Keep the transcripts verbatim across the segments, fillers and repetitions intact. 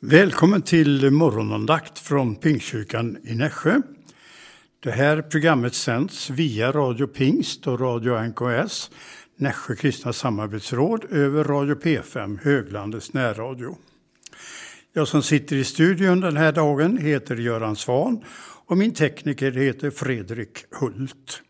Välkommen till morgonandakt från Pingstkyrkan i Nässjö. Det här programmet sänds via Radio Pingst och Radio N K S, Nässjö kristna samarbetsråd, över Radio P fem, Höglandets närradio. Jag som sitter i studion den här dagen heter Göran Svan och min tekniker heter Fredrik Hult.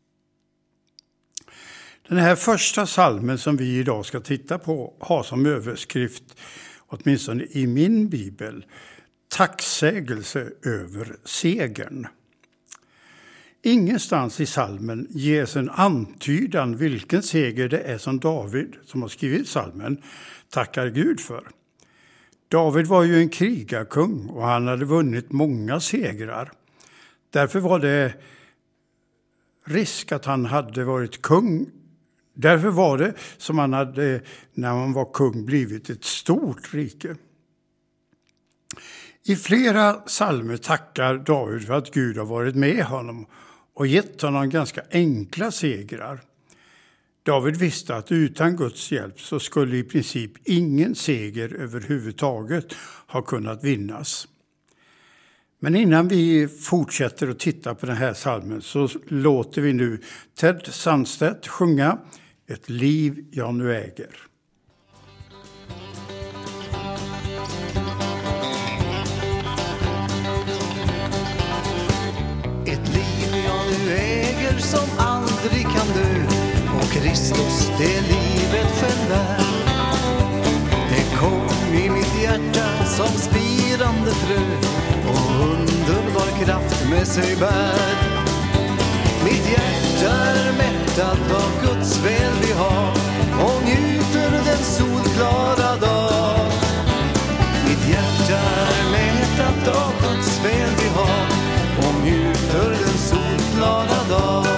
Den här första salmen som vi idag ska titta på har som överskrift, åtminstone i min bibel, tacksägelse över segern. Ingenstans i salmen ges en antydan vilken seger det är som David, som har skrivit salmen, tackar Gud för. David var ju en krigarkung och han hade vunnit många segrar. Därför var det risk att han hade varit kung. Därför var det som han hade, när han var kung, blivit ett stort rike. I flera psalmer tackar David för att Gud har varit med honom och gett honom ganska enkla segrar. David visste att utan Guds hjälp så skulle i princip ingen seger överhuvudtaget ha kunnat vinnas. Men innan vi fortsätter att titta på den här psalmen så låter vi nu Ted Sandstedt sjunga Ett liv jag nu äger. Ett liv jag nu äger som aldrig kan dö, och Kristus det livet själv är. Det kom i mitt hjärta som spirande frö, och underbar kraft med sig bär. Mitt hjärta är mättat av Guds välbehag och njuter den solklara dag. Mitt hjärta är mättat av Guds välbehag och njuter den solklara dag.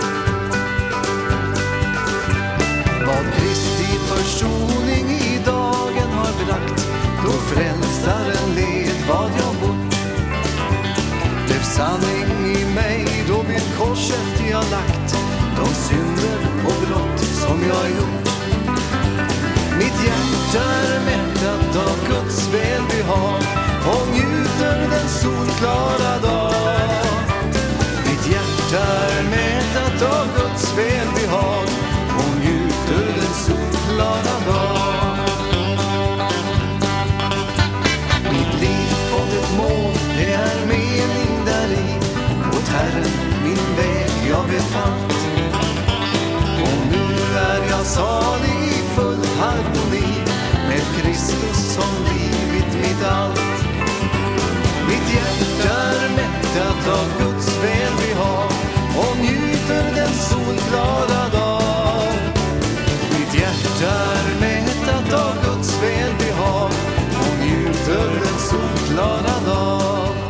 Vad Kristi försoning i dagen har bragt, då frälsaren led vad jag bort. Blev sanning i mig då vid korset jag lagt de synder och brott som jag gjort. Mitt hjärta är mättat av Guds välbehag och njuter den solklara dag. Mitt hjärta är mättat av Guds välbehag och njuter den solklara dag. Mitt liv fått ett mål, det är mening däri, åt Herren min väg jag befallt. Och nu är jag salig i full harmoni med Kristus som blivit mitt allt. Mitt hjärta är mättat av Guds välbehag och njuter den solklara dag. Mitt hjärta är mättat av Guds välbehag och njuter den solklara dag.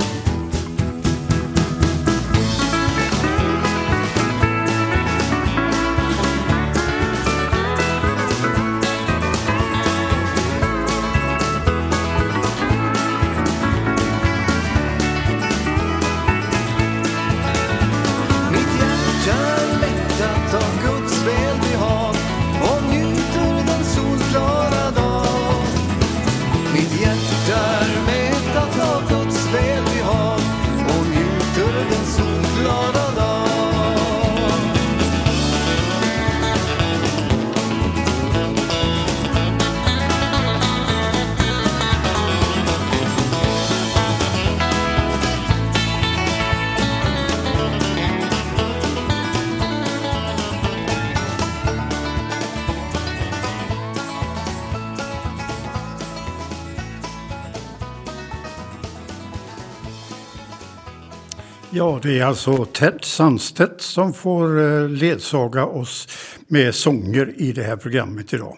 Ja, det är alltså Ted Sandstedt som får ledsaga oss med sånger i det här programmet idag.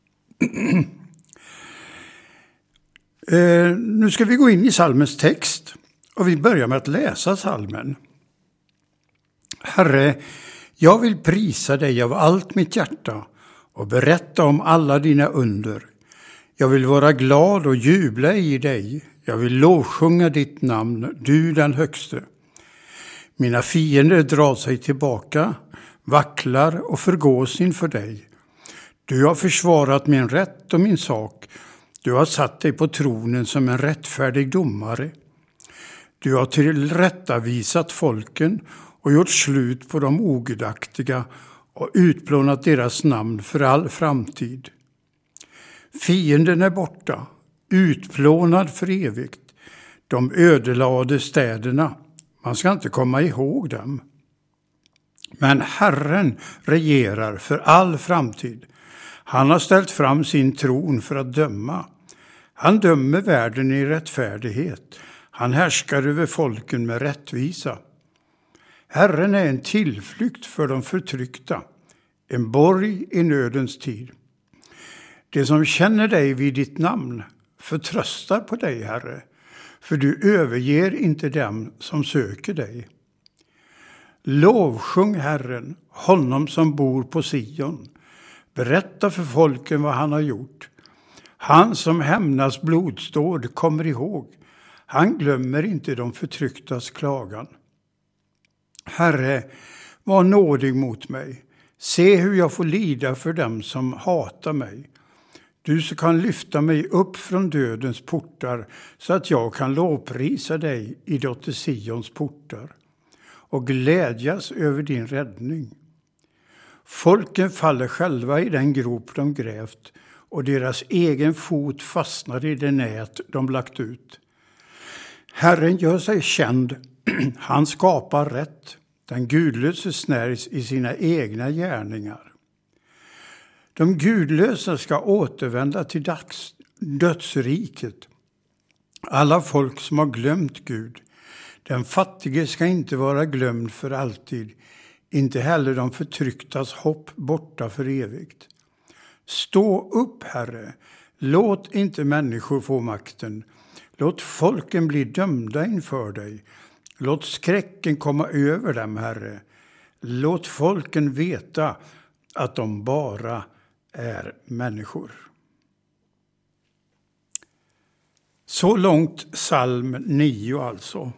eh, nu ska vi gå in i psalmens text och vi börjar med att läsa psalmen. Herre, jag vill prisa dig av allt mitt hjärta och berätta om alla dina under. Jag vill vara glad och jubla i dig. Jag vill lovsjunga ditt namn, du den högste. Mina fiender drar sig tillbaka, vacklar och förgås inför dig. Du har försvarat min rätt och min sak. Du har satt dig på tronen som en rättfärdig domare. Du har tillrättavisat folken och gjort slut på de ogudaktiga och utplånat deras namn för all framtid. Fienden är borta, utplånad för evigt. De ödelade städerna, man ska inte komma ihåg dem. Men Herren regerar för all framtid. Han har ställt fram sin tron för att döma. Han dömer världen i rättfärdighet. Han härskar över folken med rättvisa. Herren är en tillflykt för de förtryckta, en borg i nödens tid. Det som känner dig vid ditt namn förtröstar på dig, Herre, för du överger inte dem som söker dig. Lovsjung Herren, honom som bor på Sion. Berätta för folken vad han har gjort. Han som hämnas blodståd kommer ihåg. Han glömmer inte de förtrycktas klagan. Herre, var nådig mot mig. Se hur jag får lida för dem som hatar mig. Du som kan lyfta mig upp från dödens portar så att jag kan lovprisa dig i dotter Sions portar och glädjas över din räddning. Folken faller själva i den grop de grävt och deras egen fot fastnar i det nät de lagt ut. Herren gör sig känd, han skapar rätt. Den gudlöse snärjs i sina egna gärningar. De gudlösa ska återvända till dags, dödsriket. Alla folk som har glömt Gud. Den fattige ska inte vara glömd för alltid. Inte heller de förtrycktas hopp borta för evigt. Stå upp, Herre. Låt inte människor få makten. Låt folken bli dömda inför dig. Låt skräcken komma över dem, Herre. Låt folken veta att de bara är människor. Så långt psalm nio alltså.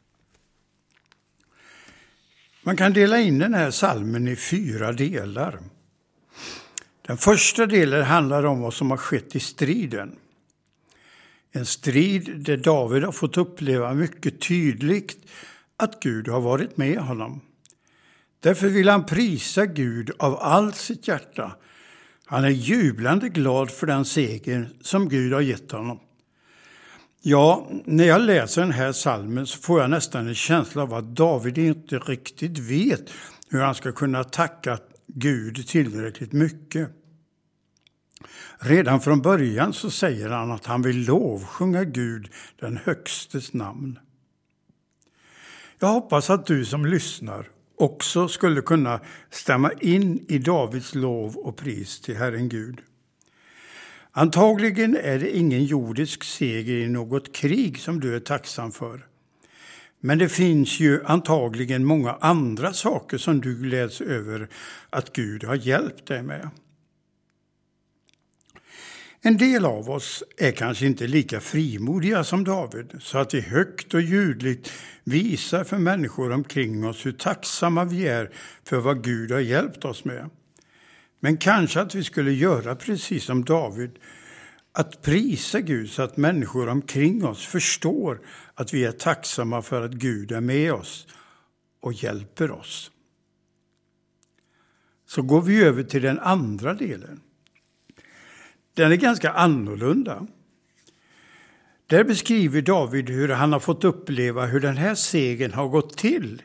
Man kan dela in den här psalmen i fyra delar. Den första delen handlar om vad som har skett i striden. En strid där David har fått uppleva mycket tydligt att Gud har varit med honom. Därför vill han prisa Gud av allt sitt hjärta. Han är jublande glad för den seger som Gud har gett honom. Ja, när jag läser den här psalmen så får jag nästan en känsla av att David inte riktigt vet hur han ska kunna tacka Gud tillräckligt mycket. Redan från början så säger han att han vill lovsjunga Gud, den högstes namn. Jag hoppas att du som lyssnar också skulle kunna stämma in i Davids lov och pris till Herren Gud. Antagligen är det ingen jordisk seger i något krig som du är tacksam för. Men det finns ju antagligen många andra saker som du gläds över att Gud har hjälpt dig med. En del av oss är kanske inte lika frimodiga som David, så att vi högt och ljudligt visar för människor omkring oss hur tacksamma vi är för vad Gud har hjälpt oss med. Men kanske att vi skulle göra precis som David, att prisa Gud så att människor omkring oss förstår att vi är tacksamma för att Gud är med oss och hjälper oss. Så går vi över till den andra delen. Den är ganska annorlunda. Där beskriver David hur han har fått uppleva hur den här segern har gått till.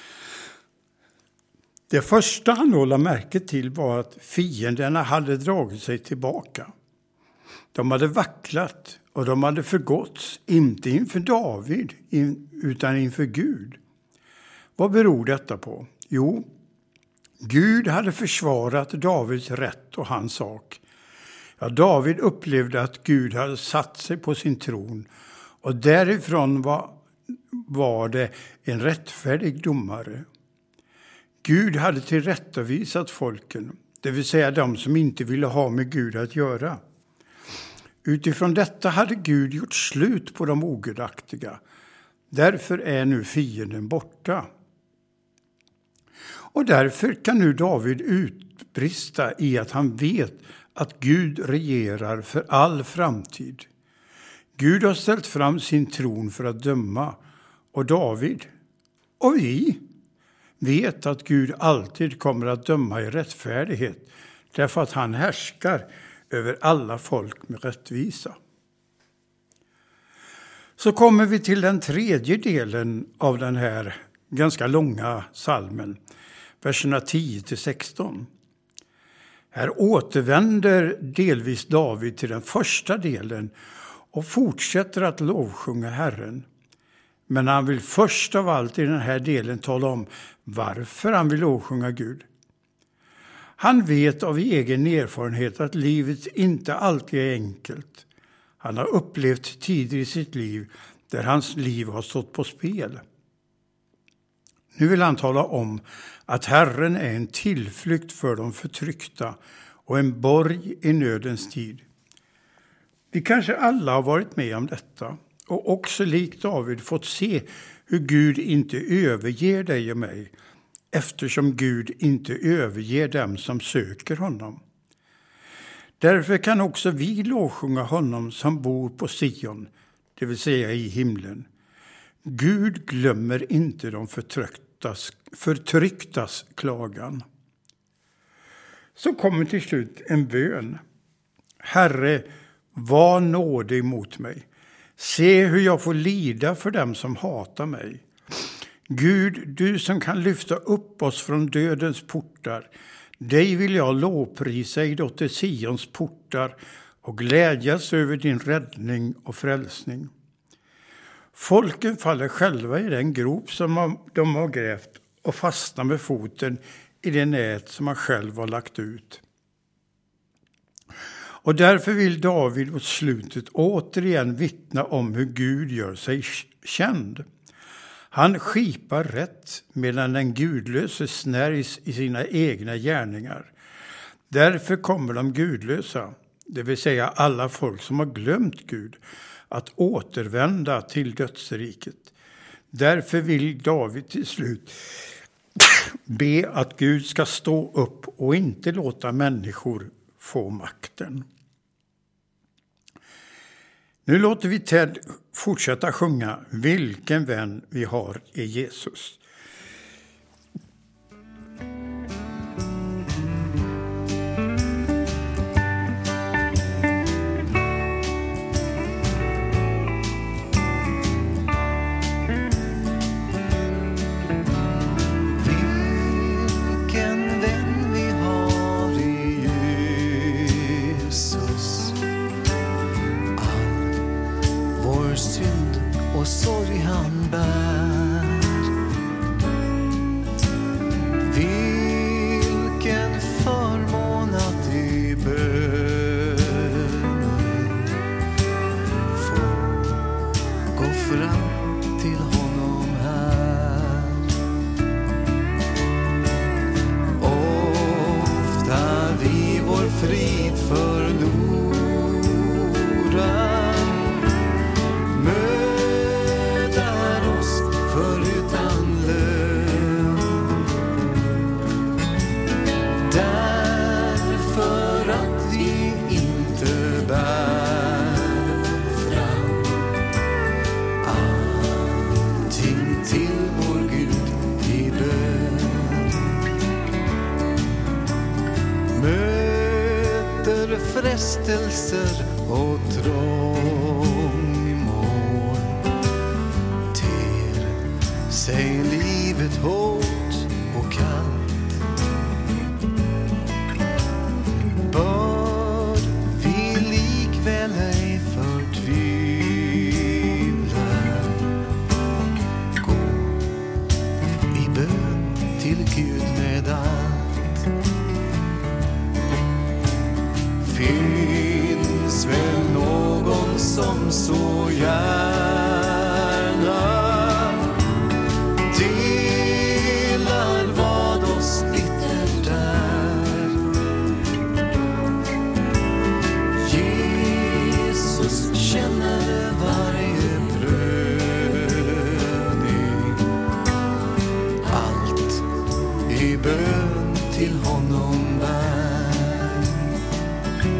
Det första han håller märke till var att fienderna hade dragit sig tillbaka. De hade vacklat och de hade förgåtts, inte inför David utan inför Gud. Vad beror detta på? Jo, Gud hade försvarat Davids rätt och hans sak. Ja, David upplevde att Gud hade satt sig på sin tron och därifrån var, var det en rättfärdig domare. Gud hade tillrättavisat folken, det vill säga de som inte ville ha med Gud att göra. Utifrån detta hade Gud gjort slut på de ogudaktiga. Därför är nu fienden borta. Och därför kan nu David utbrista i att han vet att Gud regerar för all framtid. Gud har ställt fram sin tron för att döma, och David och vi vet att Gud alltid kommer att döma i rättfärdighet, därför att han härskar över alla folk med rättvisa. Så kommer vi till den tredje delen av den här ganska långa salmen, verserna tio till sexton. Här återvänder delvis David till den första delen och fortsätter att lovsjunga Herren. Men han vill först av allt i den här delen tala om varför han vill lovsjunga Gud. Han vet av egen erfarenhet att livet inte alltid är enkelt. Han har upplevt tider i sitt liv där hans liv har stått på spel. Nu vill han tala om att Herren är en tillflykt för de förtryckta och en borg i nödens tid. Vi kanske alla har varit med om detta och också likt David fått se hur Gud inte överger dig och mig, eftersom Gud inte överger dem som söker honom. Därför kan också vi lovsjunga honom som bor på Sion, det vill säga i himlen. Gud glömmer inte de förtrycktas, förtrycktas klagan. Så kommer till slut en bön. Herre, var nådig mot mig. Se hur jag får lida för dem som hatar mig. Gud, du som kan lyfta upp oss från dödens portar. Dig vill jag lovprisa i dotter Sions portar och glädjas över din räddning och frälsning. Folken faller själva i den grop som de har grävt och fastnar med foten i det nät som han själv har lagt ut. Och därför vill David mot slutet återigen vittna om hur Gud gör sig känd. Han skipar rätt medan den gudlöse snärjs i sina egna gärningar. Därför kommer de gudlösa, det vill säga alla folk som har glömt Gud, att återvända till dödsriket. Därför vill David till slut be att Gud ska stå upp och inte låta människor få makten. Nu låter vi Ted fortsätta sjunga Vilken vän vi har i Jesus. Och sorg han bär. Vilken förmån att i bön få gå fram till honom här. Ofta vi vår frid förlorar. Frestelser och trångmål ter sig livet hårt och kallt. Bör vi likväl ej förtvivla, gå i bön till Gud med allt. Finns väl någon som så gärna delar vad oss bittert är. Jesus känner varje prövning, allt i bön till honom bär.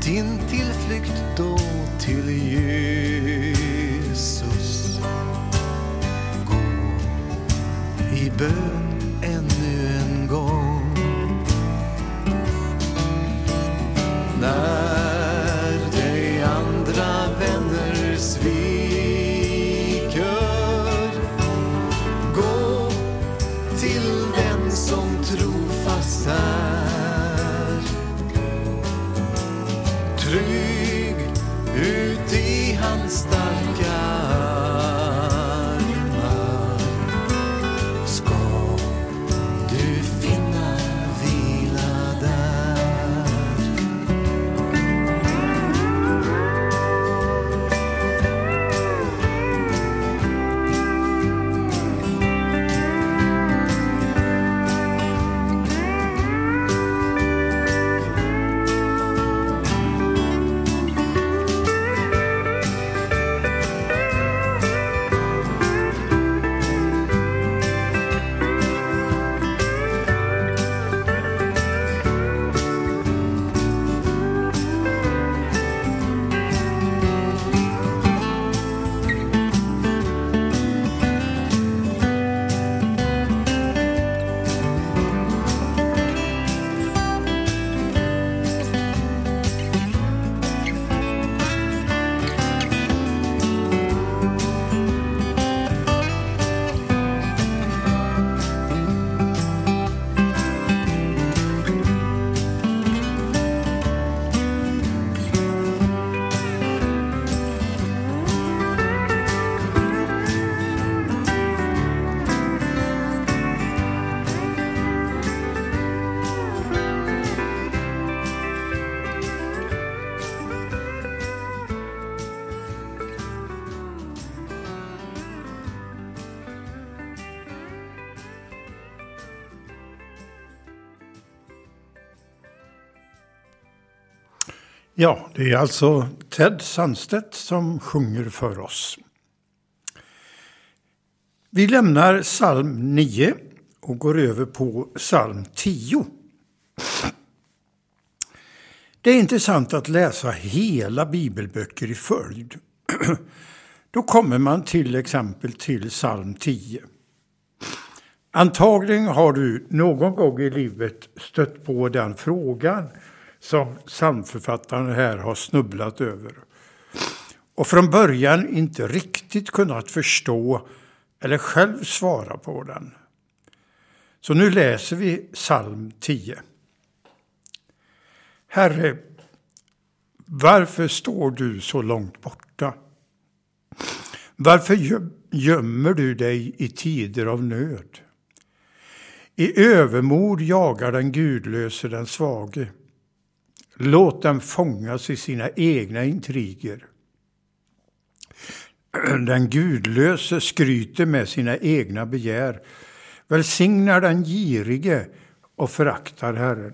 sin tillflykt då till Jesus. Gå i bön ännu en gång. När dig andra vänner sviker, gå till den som trofast är. Trygg ut i hans starka armar ska du finna vila där. Ja, det är alltså Ted Sandstedt som sjunger för oss. Vi lämnar psalm nio och går över på psalm tio. Det är intressant att läsa hela bibelböcker i följd. Då kommer man till exempel till psalm tio. Antagligen har du någon gång i livet stött på den frågan som psalmförfattaren här har snubblat över. Och från början inte riktigt kunnat förstå eller själv svara på den. Så nu läser vi psalm tio. Herre, varför står du så långt borta? Varför gömmer du dig i tider av nöd? I övermod jagar den gudlöse den svage. Låt dem fångas i sina egna intriger. Den gudlöse skryter med sina egna begär. Välsignar den girige och föraktar Herren.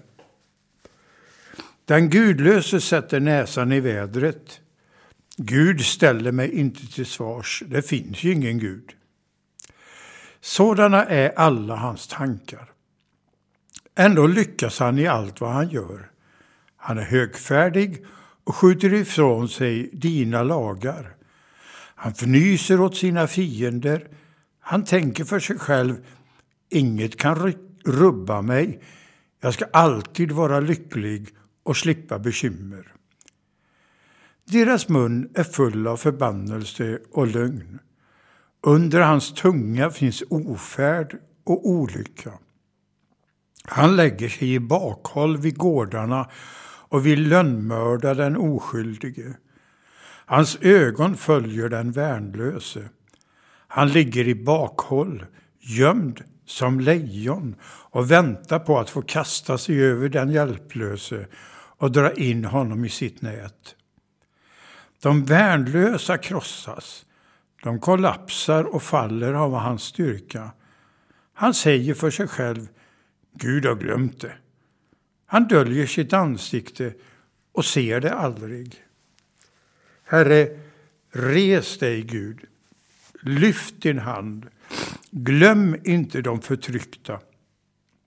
Den gudlöse sätter näsan i vädret. Gud ställer mig inte till svars. Det finns ju ingen Gud. Sådana är alla hans tankar. Ändå lyckas han i allt vad han gör. Han är högfärdig och skjuter ifrån sig dina lagar. Han fnyser åt sina fiender. Han tänker för sig själv, inget kan rubba mig. Jag ska alltid vara lycklig och slippa bekymmer. Deras mun är full av förbannelse och lögn. Under hans tunga finns ofärd och olycka. Han lägger sig i bakhåll vid gårdarna och vill lönnmörda den oskyldige. Hans ögon följer den värnlöse. Han ligger i bakhåll, gömd som lejon och väntar på att få kasta sig över den hjälplöse och dra in honom i sitt nät. De värnlösa krossas. De kollapsar och faller av hans styrka. Han säger för sig själv, Gud har glömt det. Han döljer sitt ansikte och ser det aldrig. Herre, res dig Gud. Lyft din hand. Glöm inte de förtryckta.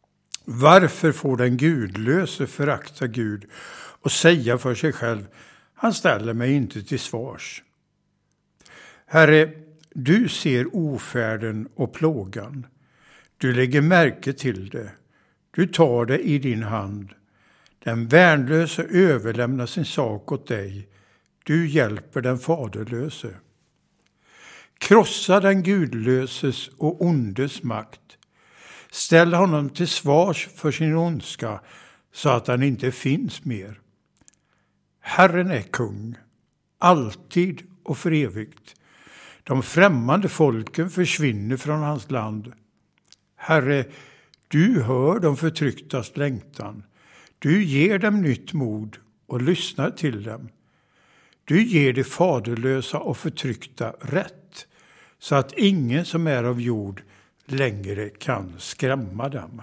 Varför får den gudlöse förakta Gud och säga för sig själv, han ställer mig inte till svars? Herre, du ser ofärden och plågan. Du lägger märke till det. Du tar det i din hand. Den värnlöse överlämnar sin sak åt dig. Du hjälper den faderlöse. Krossa den gudlöses och ondes makt. Ställ honom till svars för sin ondska så att han inte finns mer. Herren är kung, alltid och för evigt. De främmande folken försvinner från hans land. Herre, du hör de förtrycktas längtan. Du ger dem nytt mod och lyssnar till dem. Du ger de faderlösa och förtryckta rätt, så att ingen som är av jord längre kan skrämma dem.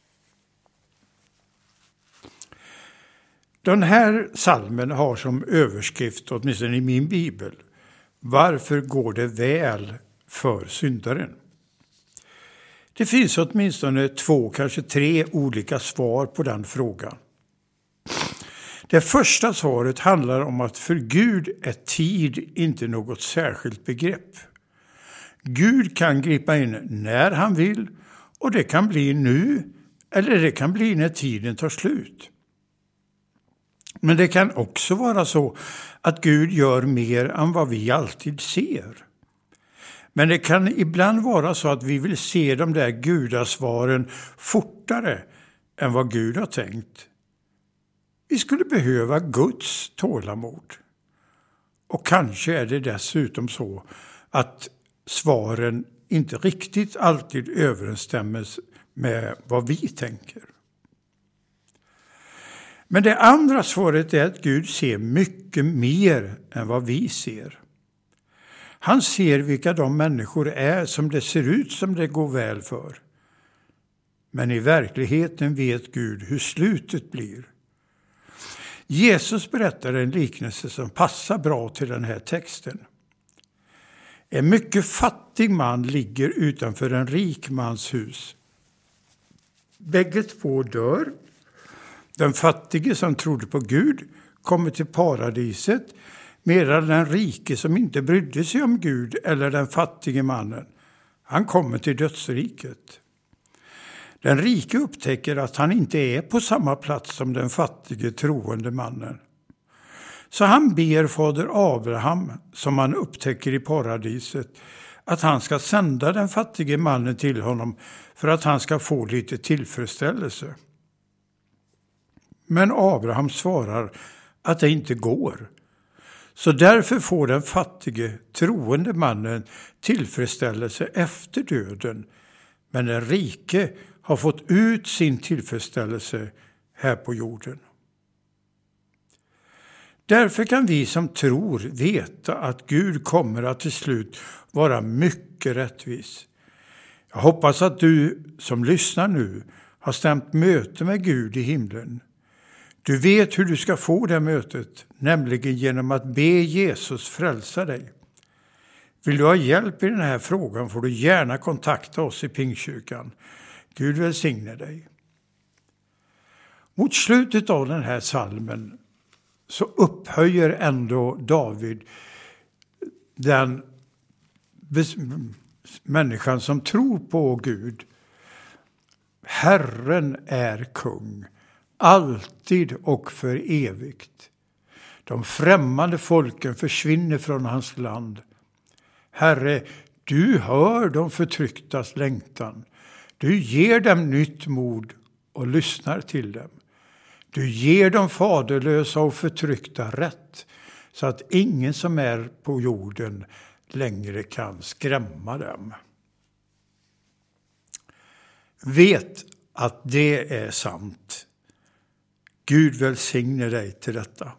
Den här salmen har som överskrift, åtminstone i min bibel, varför går det väl för syndaren? Det finns åtminstone två, kanske tre olika svar på den frågan. Det första svaret handlar om att för Gud är tid inte något särskilt begrepp. Gud kan gripa in när han vill, och det kan bli nu eller det kan bli när tiden tar slut. Men det kan också vara så att Gud gör mer än vad vi alltid ser. Men det kan ibland vara så att vi vill se de där gudasvaren fortare än vad Gud har tänkt. Vi skulle behöva Guds tålamod. Och kanske är det dessutom så att svaren inte riktigt alltid överensstämmer med vad vi tänker. Men det andra svaret är att Gud ser mycket mer än vad vi ser. Han ser vilka de människor är som det ser ut som det går väl för. Men i verkligheten vet Gud hur slutet blir. Jesus berättar en liknelse som passar bra till den här texten. En mycket fattig man ligger utanför en rik mans hus. Bägge två dör. Den fattige som trodde på Gud kommer till paradiset, medan den rike som inte brydde sig om Gud eller den fattige mannen, han kommer till dödsriket. Den rike upptäcker att han inte är på samma plats som den fattige troende mannen. Så han ber fader Abraham, som han upptäcker i paradiset, att han ska sända den fattige mannen till honom för att han ska få lite tillfredsställelse. Men Abraham svarar att det inte går. Så därför får den fattige troende mannen tillfredsställelse efter döden, men den rike har fått ut sin tillfredsställelse här på jorden. Därför kan vi som tror veta att Gud kommer att till slut vara mycket rättvis. Jag hoppas att du som lyssnar nu har stämt möte med Gud i himlen. Du vet hur du ska få det mötet, nämligen genom att be Jesus frälsa dig. Vill du ha hjälp i den här frågan får du gärna kontakta oss i Pingstkyrkan. Gud välsigne dig. Mot slutet av den här salmen så upphöjer ändå David den människan som tror på Gud. Herren är kung, alltid och för evigt. De främmande folken försvinner från hans land. Herre, du hör de förtrycktas längtan. Du ger dem nytt mod och lyssnar till dem. Du ger de faderlösa och förtryckta rätt, så att ingen som är på jorden längre kan skrämma dem. Vet att det är sant. Gud välsigne dig till detta.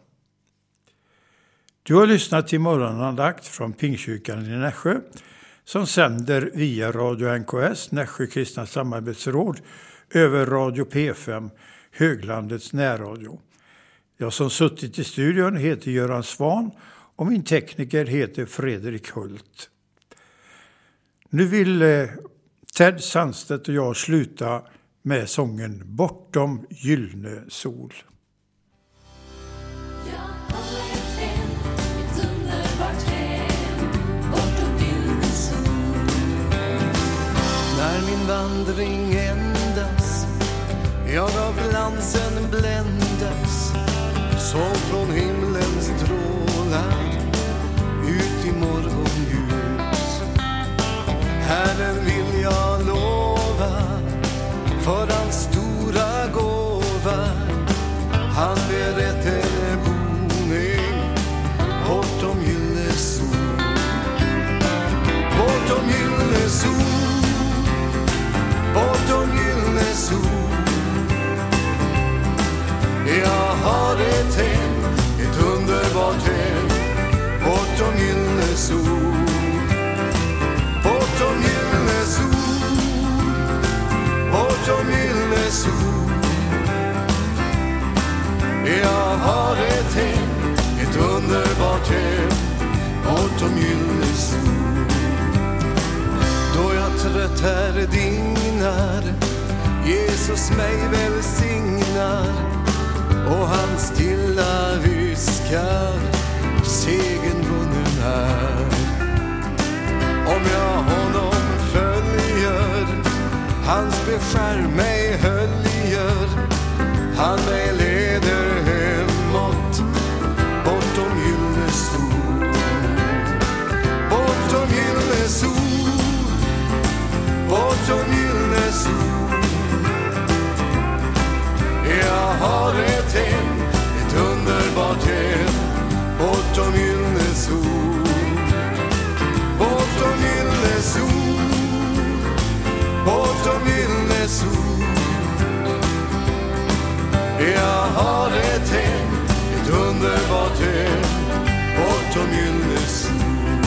Du har lyssnat till morgonandakt från Pingstkyrkan i Nässjö, som sänder via Radio N K S, Nässjö kristna samarbetsråd, över Radio P fem, Höglandets närradio. Jag som suttit i studion heter Göran Svan och min tekniker heter Fredrik Hult. Nu vill eh, Ted Sandstedt och jag sluta med sången Bortom gyllene sol. När min vandring ändas, jag av glansen bländas, så från himlens strålar ut i morgonljus. Herren vill jag lova för hans stora gåva. Han berett en boning bortom gyllene sol. Bortom gyllene sol, bortom gyllene sol. Jag har ett hem, ett underbart hem, bortom gyllene sol. Bortom gyllene sol, bortom gyllene sol. Jag har ett hem, ett underbart hem, bortom gyllene sol. Då jag trött här dignar, Jesus mig välsignar, och han stilla viskar, segern vunnen är. Om jag honom följer, hans beskär mig höljer, han mig leder hemåt, bortom gyllene sol. Bortom gyllene sol, bortom gyllene sol. Jag har ett hem, ett underbart hem, bortom gyllene sol. Bortom gyllene sol, bortom gyllene sol. Jag har ett hem, ett underbart hem, bortom gyllene sol.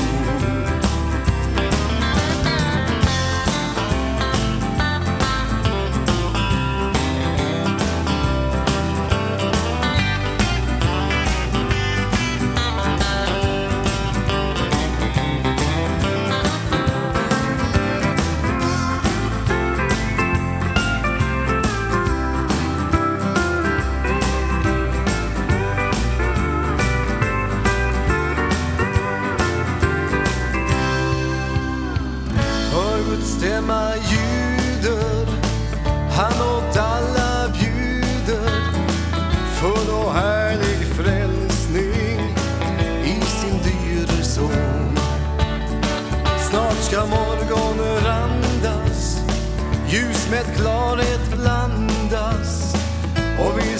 Stämma ljuder, han åt alla bjuder, full och härlig frälsning i sin dyre son. Snart ska morgon randas, ljus med klarhet blandas, och vi